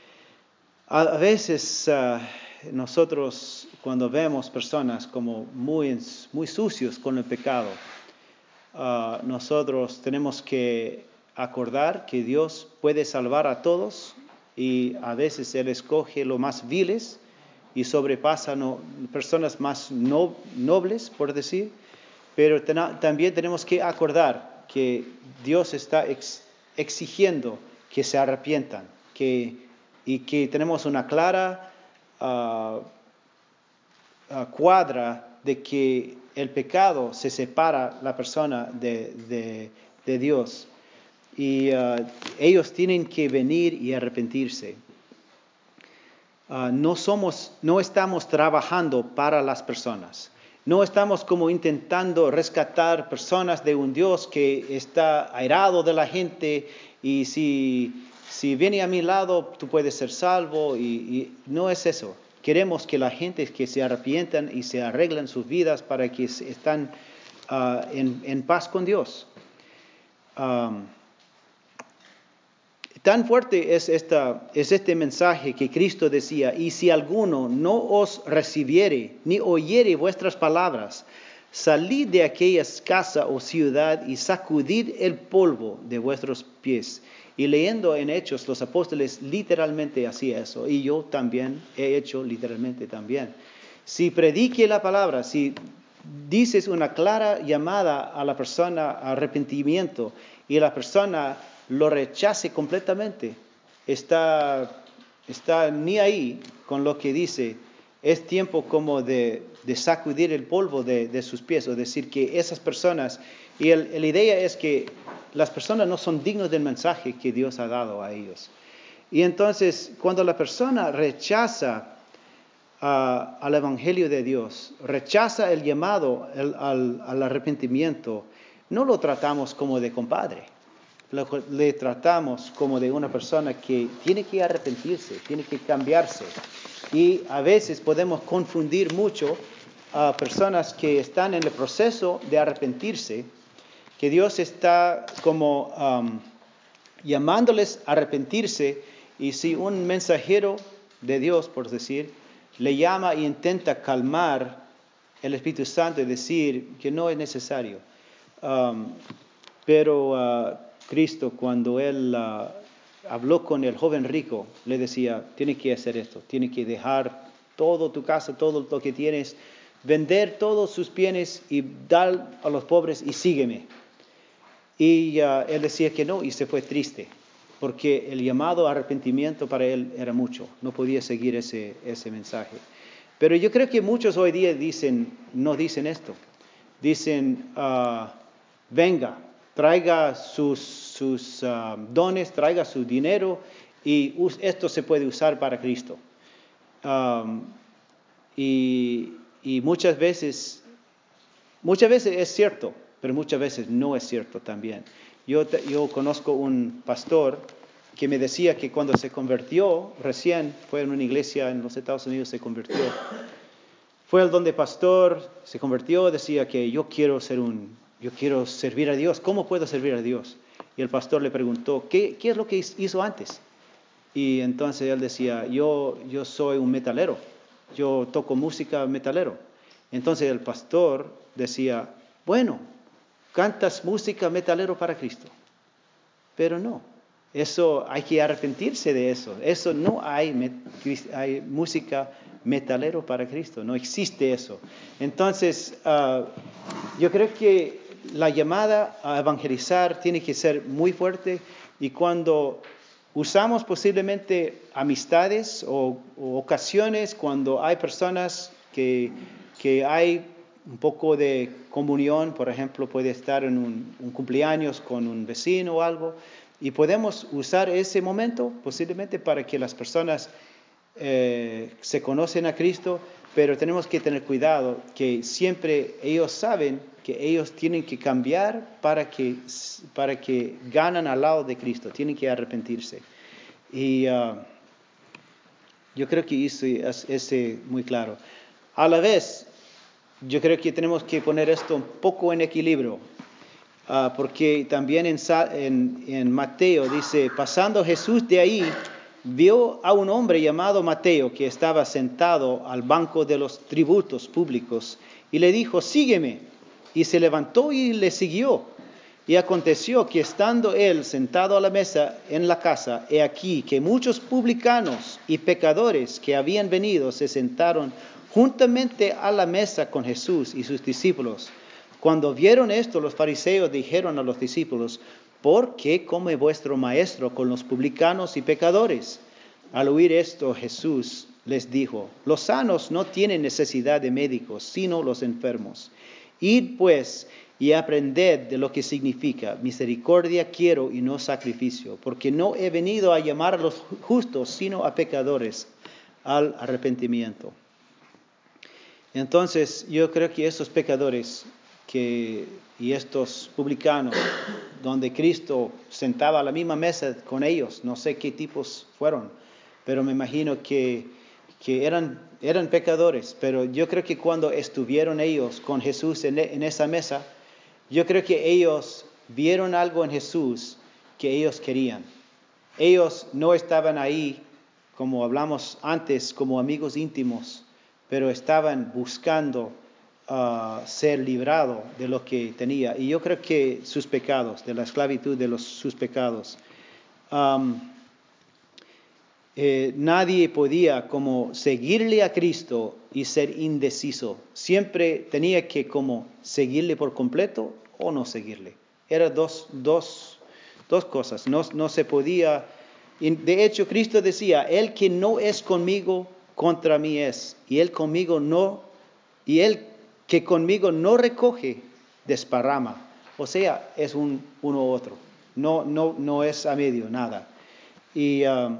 A, a veces uh, nosotros cuando vemos personas como muy, muy sucios con el pecado, uh, nosotros tenemos que acordar que Dios puede salvar a todos y a veces Él escoge lo más viles y sobrepasa no, personas más no, nobles, por decir, pero ten, también tenemos que acordar que Dios está ex, exigiendo que se arrepientan, que, y que tenemos una clara uh, uh, cuadra de que el pecado se separa la persona de, de, de Dios. Y uh, ellos tienen que venir y arrepentirse. Uh, no somos, no estamos trabajando para las personas. No estamos como intentando rescatar personas de un Dios que está airado de la gente y si, si viene a mi lado tú puedes ser salvo y, y no es eso. Queremos que la gente que se arrepientan y se arreglen sus vidas para que estén uh, en, en paz con Dios. Um, Tan fuerte es, esta, es este mensaje que Cristo decía, y si alguno no os recibiere ni oyere vuestras palabras, salid de aquella casa o ciudad y sacudid el polvo de vuestros pies. Y leyendo en Hechos, los apóstoles literalmente hacían eso, y yo también he hecho literalmente también. Si predique la palabra, si dices una clara llamada a la persona a arrepentimiento y la persona lo rechace completamente, está, está ni ahí con lo que dice, es tiempo como de, de sacudir el polvo de, de sus pies, o decir que esas personas, y el, la idea es que las personas no son dignos del mensaje que Dios ha dado a ellos. Y entonces, cuando la persona rechaza uh, al Evangelio de Dios, rechaza el llamado el, al, al arrepentimiento, no lo tratamos como de compadre. Le tratamos como de una persona que tiene que arrepentirse, tiene que cambiarse. Y a veces podemos confundir mucho a personas que están en el proceso de arrepentirse, que Dios está como um, llamándoles a arrepentirse, y si un mensajero de Dios, por decir, le llama e intenta calmar el Espíritu Santo y decir que no es necesario. Um, pero uh, Cristo, cuando Él uh, habló con el joven rico, le decía, tienes que hacer esto, tienes que dejar todo tu casa, todo lo que tienes, vender todos sus bienes y dar a los pobres y sígueme. Y uh, Él decía que no y se fue triste, porque el llamado a arrepentimiento para Él era mucho, no podía seguir ese, ese mensaje. Pero yo creo que muchos hoy día dicen, no dicen esto, dicen, uh, venga, traiga sus, sus uh, dones, traiga su dinero y us- esto se puede usar para Cristo. Um, y, y muchas veces, muchas veces es cierto, pero muchas veces no es cierto también. Yo, yo conozco un pastor que me decía que cuando se convirtió, recién fue en una iglesia en los Estados Unidos, se convirtió. Fue al donde pastor, se convirtió, decía que yo quiero ser un... Yo quiero servir a Dios. ¿Cómo puedo servir a Dios? Y el pastor le preguntó, ¿qué, qué es lo que hizo antes? Y entonces él decía, yo, yo soy un metalero. Yo toco música metalero. Entonces el pastor decía, bueno, cantas música metalero para Cristo. Pero no, eso hay que arrepentirse de eso. Eso no hay, hay música metalero para Cristo. No existe eso. Entonces, uh, yo creo que la llamada a evangelizar tiene que ser muy fuerte, y cuando usamos posiblemente amistades o, o ocasiones, cuando hay personas que, que hay un poco de comunión, por ejemplo, puede estar en un, un cumpleaños con un vecino o algo, y podemos usar ese momento posiblemente para que las personas eh, se conocen a Cristo, pero tenemos que tener cuidado que siempre ellos saben que ellos tienen que cambiar para que, para que ganen al lado de Cristo, tienen que arrepentirse. Y uh, yo creo que hice ese muy claro. A la vez, yo creo que tenemos que poner esto un poco en equilibrio, uh, porque también en, en, en Mateo dice, pasando Jesús de ahí, vio a un hombre llamado Mateo que estaba sentado al banco de los tributos públicos y le dijo, sígueme. Y se levantó y le siguió. Y aconteció que estando él sentado a la mesa en la casa, he aquí que muchos publicanos y pecadores que habían venido se sentaron juntamente a la mesa con Jesús y sus discípulos. Cuando vieron esto, los fariseos dijeron a los discípulos, ¿por qué come vuestro maestro con los publicanos y pecadores? Al oír esto, Jesús les dijo, los sanos no tienen necesidad de médicos, sino los enfermos. Id pues y aprended de lo que significa misericordia quiero y no sacrificio, porque no he venido a llamar a los justos, sino a pecadores al arrepentimiento. Entonces, yo creo que estos pecadores que, y estos publicanos, donde Cristo sentaba a la misma mesa con ellos, no sé qué tipos fueron, pero me imagino que, que eran, eran pecadores, pero yo creo que cuando estuvieron ellos con Jesús en, en esa mesa, yo creo que ellos vieron algo en Jesús que ellos querían. Ellos no estaban ahí, como hablamos antes, como amigos íntimos, pero estaban buscando uh, ser librados de lo que tenía. Y yo creo que sus pecados, de la esclavitud de los, sus pecados, um, eh, nadie podía como seguirle a Cristo y ser indeciso. Siempre tenía que como seguirle por completo o no seguirle. Eran dos, dos, dos cosas. No, no se podía. De hecho, Cristo decía, el que no es conmigo, contra mí es. Y él conmigo no, y el que conmigo no recoge, desparrama. O sea, es un uno u otro. No, no, no es a medio, nada. Y, um,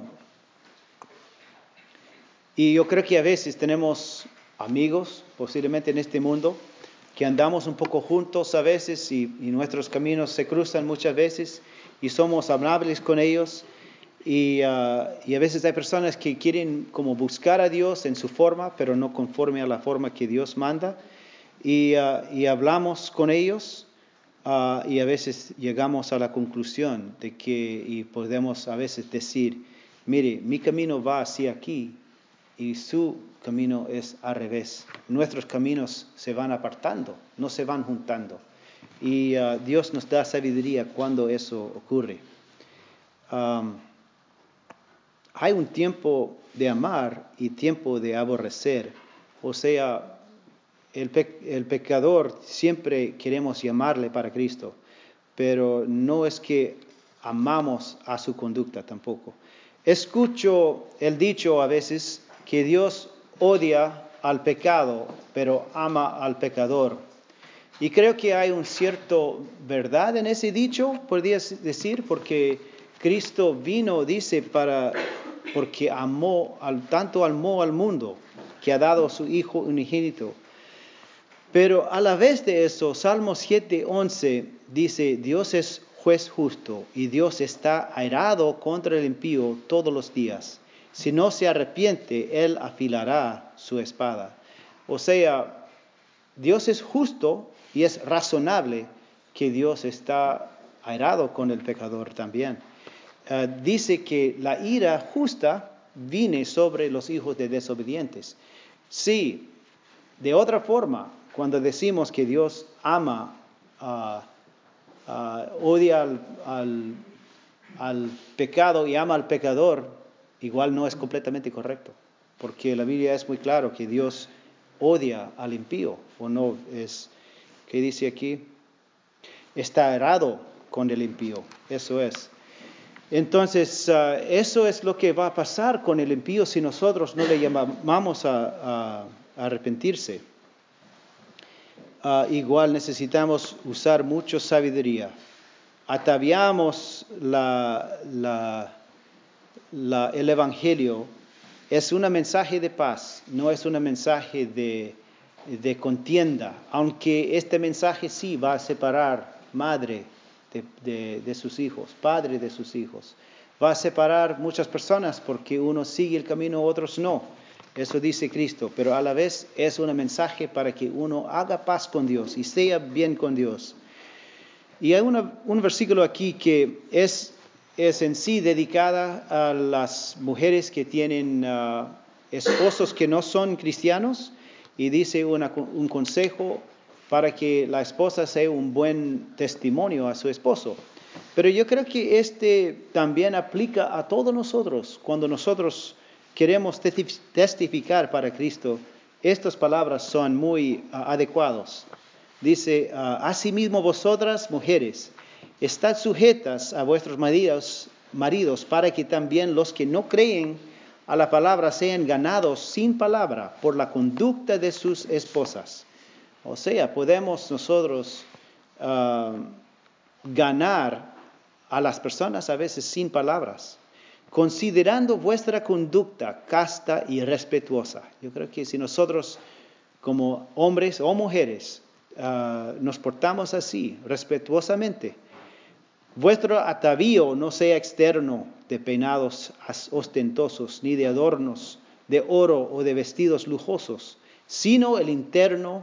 y yo creo que a veces tenemos amigos, posiblemente en este mundo, que andamos un poco juntos a veces y, y nuestros caminos se cruzan muchas veces y somos amables con ellos. Y, uh, y a veces hay personas que quieren como buscar a Dios en su forma, pero no conforme a la forma que Dios manda. Y, uh, y hablamos con ellos uh, y a veces llegamos a la conclusión de que, y podemos a veces decir, mire, mi camino va hacia aquí y su camino es al revés. Nuestros caminos se van apartando, no se van juntando. Y uh, Dios nos da sabiduría cuando eso ocurre. Um, Hay un tiempo de amar y tiempo de aborrecer. O sea, el, pe- el pecador siempre queremos llamarle para Cristo, pero no es que amamos a su conducta tampoco. Escucho el dicho a veces que Dios odia al pecado, pero ama al pecador. Y creo que hay un cierto verdad en ese dicho, podrías decir, porque Cristo vino, dice, para porque amó, al, tanto amó al mundo, que ha dado a su Hijo unigénito. Pero a la vez de eso, Salmo siete once dice, Dios es juez justo y Dios está airado contra el impío todos los días. Si no se arrepiente, Él afilará su espada. O sea, Dios es justo y es razonable que Dios está airado con el pecador también. Uh, dice que la ira justa viene sobre los hijos de desobedientes. Sí, de otra forma, cuando decimos que Dios ama, uh, uh, odia al, al, al pecado y ama al pecador, igual no es completamente correcto, porque la Biblia es muy claro que Dios odia al impío, o no es, ¿qué dice aquí? Está airado con el impío, eso es. Entonces, uh, eso es lo que va a pasar con el impío si nosotros no le llamamos a, a, a arrepentirse. Uh, igual necesitamos usar mucha sabiduría. Ataviamos la, la, la, el Evangelio. Es un mensaje de paz, no es un mensaje de, de contienda, aunque este mensaje sí va a separar madre de, de, de sus hijos, padre de sus hijos. Va a separar muchas personas porque uno sigue el camino, otros no. Eso dice Cristo, pero a la vez es un mensaje para que uno haga paz con Dios y sea bien con Dios. Y hay una, un versículo aquí que es, es en sí dedicada a las mujeres que tienen uh, esposos que no son cristianos y dice una, un consejo para que la esposa sea un buen testimonio a su esposo. Pero yo creo que este también aplica a todos nosotros. Cuando nosotros queremos testificar para Cristo, estas palabras son muy uh, adecuadas. Dice, uh, asimismo vosotras, mujeres, estad sujetas a vuestros maridos, maridos, para que también los que no creen a la palabra sean ganados sin palabra por la conducta de sus esposas. O sea, podemos nosotros uh, ganar a las personas a veces sin palabras, considerando vuestra conducta casta y respetuosa. Yo creo que si nosotros como hombres o mujeres uh, nos portamos así, respetuosamente, vuestro atavío no sea externo de peinados ostentosos, ni de adornos de oro o de vestidos lujosos, sino el interno,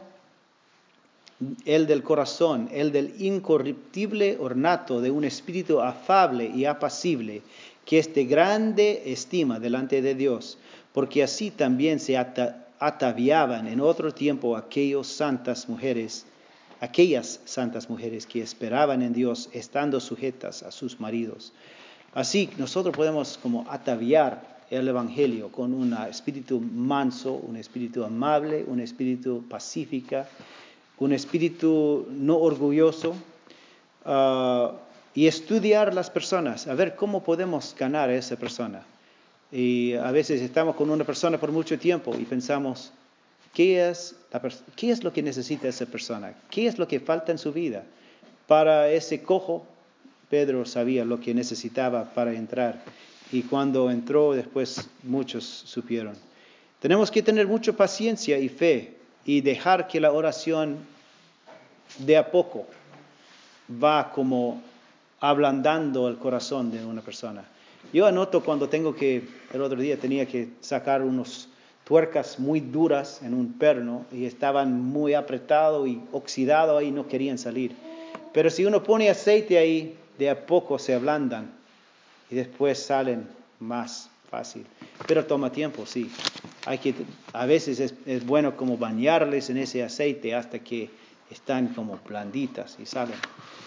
el del corazón, el del incorruptible ornato de un espíritu afable y apacible, que es de grande estima delante de Dios, porque así también se ata- ataviaban en otro tiempo aquellas santas mujeres, aquellas santas mujeres que esperaban en Dios, estando sujetas a sus maridos. Así nosotros podemos como ataviar el Evangelio con un espíritu manso, un espíritu amable, un espíritu pacífico, un espíritu no orgulloso, uh, y estudiar las personas, a ver cómo podemos ganar a esa persona. Y a veces estamos con una persona por mucho tiempo y pensamos, ¿qué es, la pers- ¿qué es lo que necesita esa persona? ¿Qué es lo que falta en su vida? Para ese cojo, Pedro sabía lo que necesitaba para entrar. Y cuando entró, después muchos supieron. Tenemos que tener mucha paciencia y fe y dejar que la oración de a poco va como ablandando el corazón de una persona. Yo anoto cuando tengo que, el otro día tenía que sacar unos tuercas muy duras en un perno y estaban muy apretados y oxidados y no querían salir. Pero si uno pone aceite ahí, de a poco se ablandan y después salen más fácil. Pero toma tiempo, sí. Hay que, a veces es, es bueno como bañarles en ese aceite hasta que están como blanditas y salen.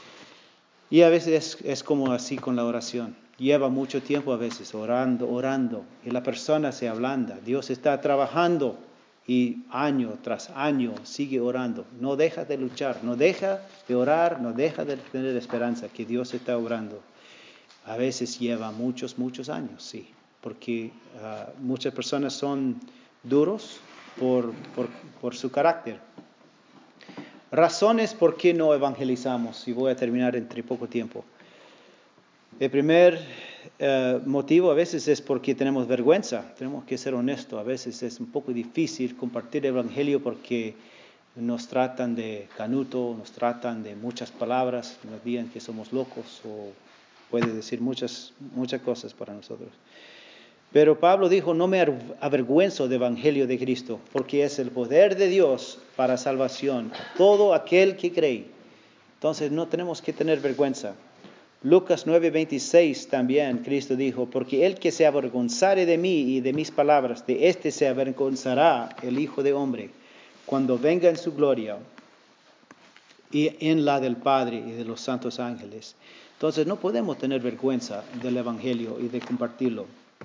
Y a veces es, es como así con la oración. Lleva mucho tiempo a veces orando, orando, y la persona se ablanda. Dios está trabajando y año tras año sigue orando. No deja de luchar, no deja de orar, no deja de tener esperanza que Dios está obrando. A veces lleva muchos, muchos años, sí, porque uh, muchas personas son duros por, por, por su carácter. Razones por qué no evangelizamos, y voy a terminar entre poco tiempo. El primer uh, motivo a veces es porque tenemos vergüenza, tenemos que ser honestos, a veces es un poco difícil compartir el evangelio porque nos tratan de canuto, nos tratan de muchas palabras, nos digan que somos locos o puede decir muchas, muchas cosas para nosotros. Pero Pablo dijo, no me avergüenzo del evangelio de Cristo, porque es el poder de Dios para salvación a todo aquel que cree. Entonces no tenemos que tener vergüenza. Lucas nueve veintiséis también Cristo dijo, porque el que se avergonzare de mí y de mis palabras, de éste se avergonzará el Hijo de Hombre, cuando venga en su gloria y en la del Padre y de los santos ángeles. Entonces no podemos tener vergüenza del evangelio y de compartirlo.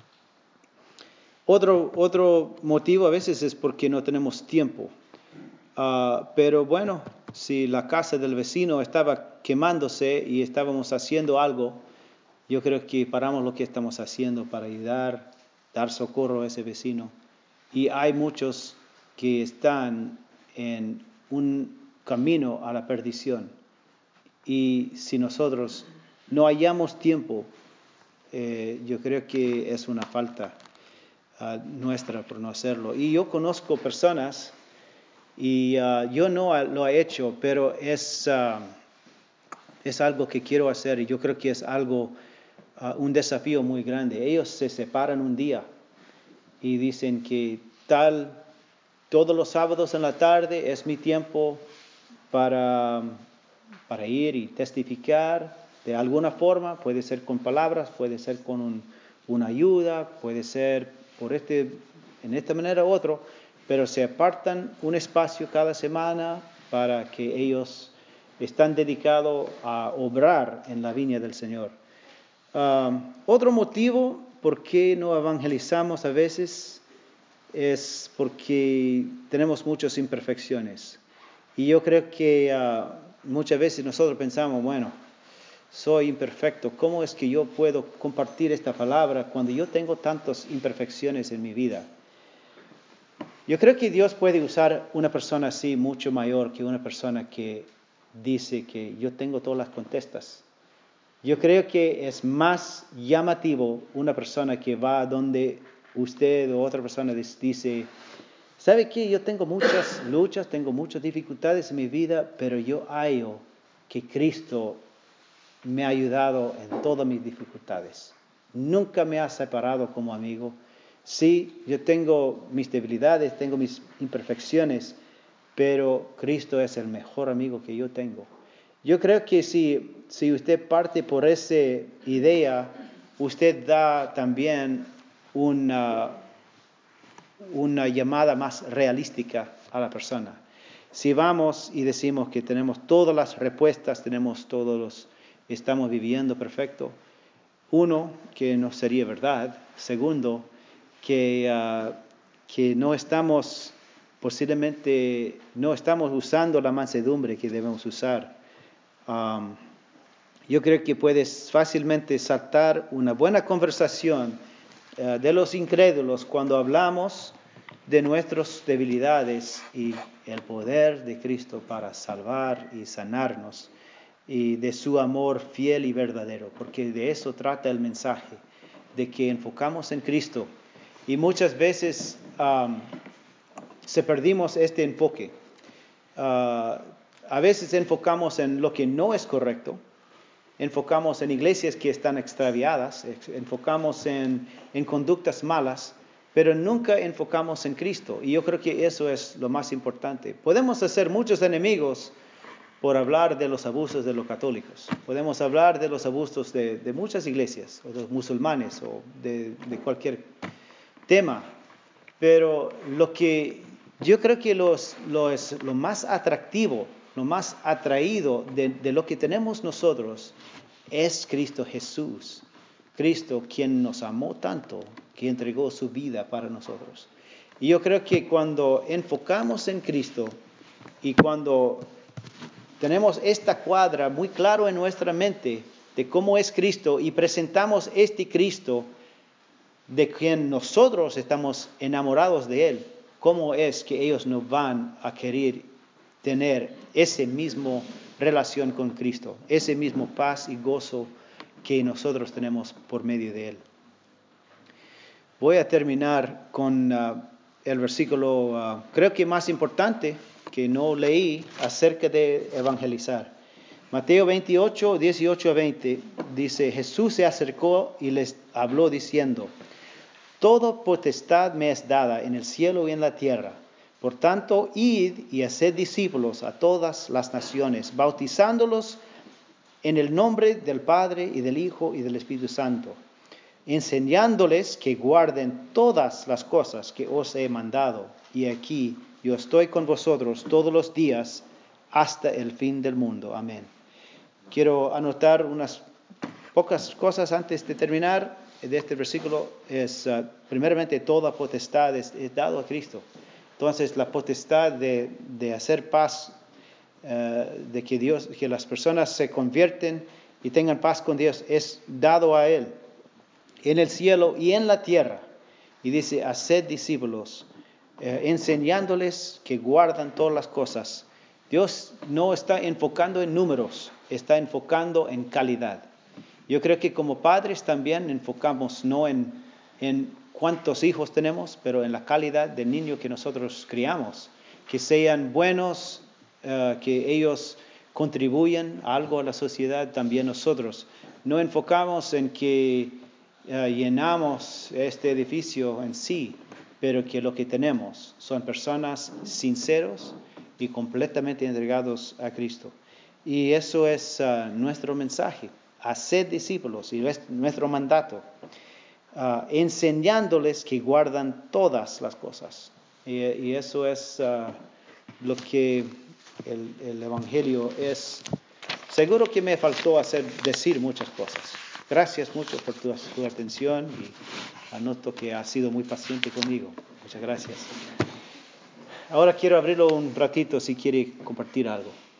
Otro, otro motivo a veces es porque no tenemos tiempo. Uh, pero bueno, si la casa del vecino estaba quemándose y estábamos haciendo algo, yo creo que paramos lo que estamos haciendo para ayudar, dar socorro a ese vecino. Y hay muchos que están en un camino a la perdición. Y si nosotros no hallamos tiempo, eh, yo creo que es una falta Uh, nuestra por no hacerlo. Y yo conozco personas, y uh, yo no lo he hecho, pero es, uh, es algo que quiero hacer, y yo creo que es algo, uh, un desafío muy grande. Ellos se separan un día y dicen que tal, todos los sábados en la tarde es mi tiempo para, para ir y testificar de alguna forma, puede ser con palabras, puede ser con un, una ayuda, puede ser por este, en esta manera u otro, pero se apartan un espacio cada semana para que ellos están dedicados a obrar en la viña del Señor. Um, otro motivo por qué no evangelizamos a veces es porque tenemos muchas imperfecciones. Y yo creo que uh, muchas veces nosotros pensamos, bueno, soy imperfecto, ¿cómo es que yo puedo compartir esta palabra cuando yo tengo tantas imperfecciones en mi vida? Yo creo que Dios puede usar una persona así mucho mayor que una persona que dice que yo tengo todas las contestas. Yo creo que es más llamativo una persona que va donde usted o otra persona dice, ¿sabe qué? Yo tengo muchas luchas, tengo muchas dificultades en mi vida, pero yo hallo que Cristo me ha ayudado en todas mis dificultades. Nunca me ha separado como amigo. Sí, yo tengo mis debilidades, tengo mis imperfecciones, pero Cristo es el mejor amigo que yo tengo. Yo creo que si, si usted parte por esa idea, usted da también una, una llamada más realística a la persona. Si vamos y decimos que tenemos todas las respuestas, tenemos todos los, estamos viviendo perfecto, uno, que no sería verdad. Segundo, que, uh, que no estamos, posiblemente, no estamos usando la mansedumbre que debemos usar. Um, yo creo que puedes fácilmente saltar una buena conversación uh, de los incrédulos cuando hablamos de nuestras debilidades y el poder de Cristo para salvar y sanarnos, y de su amor fiel y verdadero, porque de eso trata el mensaje, de que enfocamos en Cristo. Y muchas veces um, se perdimos este enfoque. Uh, a veces enfocamos en lo que no es correcto, enfocamos en iglesias que están extraviadas, enfocamos en, en conductas malas, pero nunca enfocamos en Cristo. Y yo creo que eso es lo más importante. Podemos hacer muchos enemigos por hablar de los abusos de los católicos. Podemos hablar de los abusos de, de muchas iglesias, o de los musulmanes, o de, de cualquier tema. Pero lo que yo creo que los, lo, es, lo más atractivo, lo más atraído de, de lo que tenemos nosotros es Cristo Jesús. Cristo quien nos amó tanto, que entregó su vida para nosotros. Y yo creo que cuando enfocamos en Cristo y cuando tenemos esta cuadra muy claro en nuestra mente de cómo es Cristo y presentamos este Cristo de quien nosotros estamos enamorados de Él, ¿cómo es que ellos no van a querer tener esa misma relación con Cristo, ese mismo paz y gozo que nosotros tenemos por medio de Él? Voy a terminar con uh, el versículo, uh, creo que más importante, que no leí acerca de evangelizar. Mateo veintiocho, dieciocho a veinte dice, Jesús se acercó y les habló diciendo, toda potestad me es dada en el cielo y en la tierra. Por tanto, id y haced discípulos a todas las naciones, bautizándolos en el nombre del Padre y del Hijo y del Espíritu Santo, enseñándoles que guarden todas las cosas que os he mandado. Y aquí yo estoy con vosotros todos los días hasta el fin del mundo. Amén. Quiero anotar unas pocas cosas antes de terminar de este versículo. Es, uh, primeramente, toda potestad es, es dado a Cristo. Entonces, la potestad de, de hacer paz, uh, de que Dios, que las personas se convierten y tengan paz con Dios, es dado a Él, en el cielo y en la tierra. Y dice, haced discípulos, eh, enseñándoles que guardan todas las cosas. Dios no está enfocando en números, está enfocando en calidad. Yo creo que como padres también enfocamos no en, en cuántos hijos tenemos, pero en la calidad del niño que nosotros criamos. Que sean buenos, uh, que ellos contribuyan algo a la sociedad, también nosotros. No enfocamos en que uh, llenamos este edificio en sí, pero que lo que tenemos son personas sinceros y completamente entregados a Cristo. Y eso es uh, nuestro mensaje. Haced discípulos, y es nuestro mandato, uh, enseñándoles que guardan todas las cosas. Y, y eso es uh, lo que el, el Evangelio es. Seguro que me faltó hacer, decir muchas cosas. Gracias mucho por tu, tu atención, y anoto que has sido muy paciente conmigo. Muchas gracias. Ahora quiero abrirlo un ratito si quiere compartir algo.